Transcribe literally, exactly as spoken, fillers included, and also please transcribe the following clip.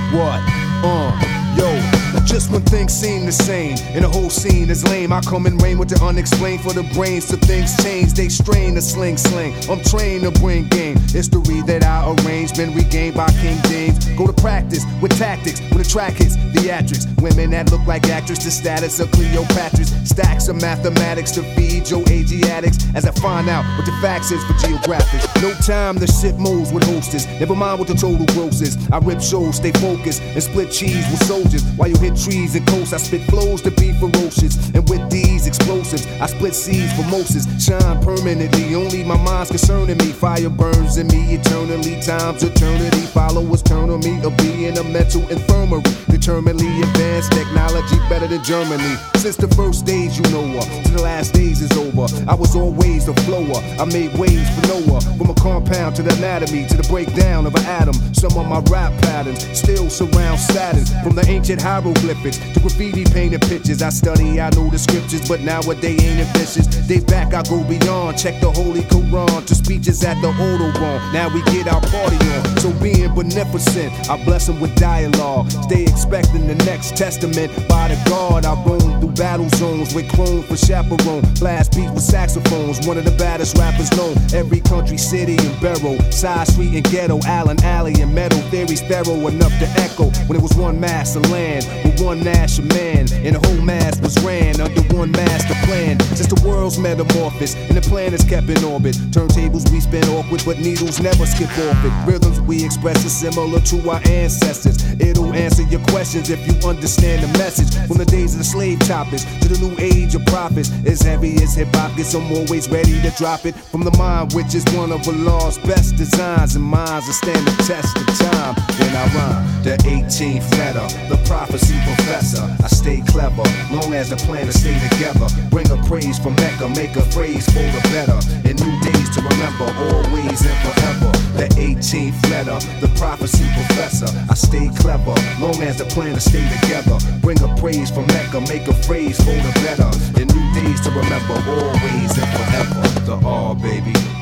What? Uh, yo. Just when things seem the same and the whole scene is lame, I come and reign with the unexplained for the brains. So things change, they strain the sling sling. I'm trained to bring game. History that I arrange been regained by King James. Go to practice with tactics when the track hits theatrics. Women that look like actors, the status of Cleopatra's. Stacks of mathematics to feed your A G addicts as I find out what the facts is for geographics. No time to shit moves with hostess. Never mind what the total gross is. I rip shows, stay focused, and split cheese with soldiers while you hit trees and coasts. I spit flows to be ferocious, and with these explosives I split seeds for Moses. Shine permanently, only my mind's concerning me. Fire burns in me eternally, time's eternity. Followers turn on me, or be in a mental infirmary. Determinedly advanced technology better than Germany. Since the first days you know her, to the last days is over, I was always the flower. I made waves for Noah, from a compound to the anatomy, to the breakdown of an atom. Some of my rap patterns still surround Saturn, from the ancient hieroglyphics to graffiti painted pictures. I study, I know the scriptures, but nowadays ain't ambitious. Day back I go beyond, check the Holy Quran, to speeches at the Autobahn. Now we get our party on, so being beneficent, I bless them with dialogue. Stay expecting the next testament by the God. I roam through battle zones with chrome for chaperone. Blast beats with saxophones, one of the baddest rappers known. Every country, city, and borough, side street and ghetto, Allen Alley and metal theories thorough enough to echo. When it was one mass of land with one national man, and the whole mass was ran under one master plan. Since the world's metamorphosis and the planets kept in orbit, turntables we spin awkward, but needles never skip off it. Rhythms we express is similar to our ancestors. It'll answer your questions if you understand the message. From the days of the slave choppers to the new age of prophets, as heavy as hip hop gets, I'm always ready to drop it. From the mind, which is one of Allah's best designs, and minds that stand the test of time. When I rhyme, the eighteenth letter, the prophecy professor. I stay clever, long as the planets stay together. Bring a praise from Mecca, make a phrase for the better. In new days to remember, always and forever. The eighteenth letter, the prophecy professor. I stay clever, long as the planets stay together. Bring a praise from Mecca, make a phrase for the better. In new days to remember, always and forever. The R, baby.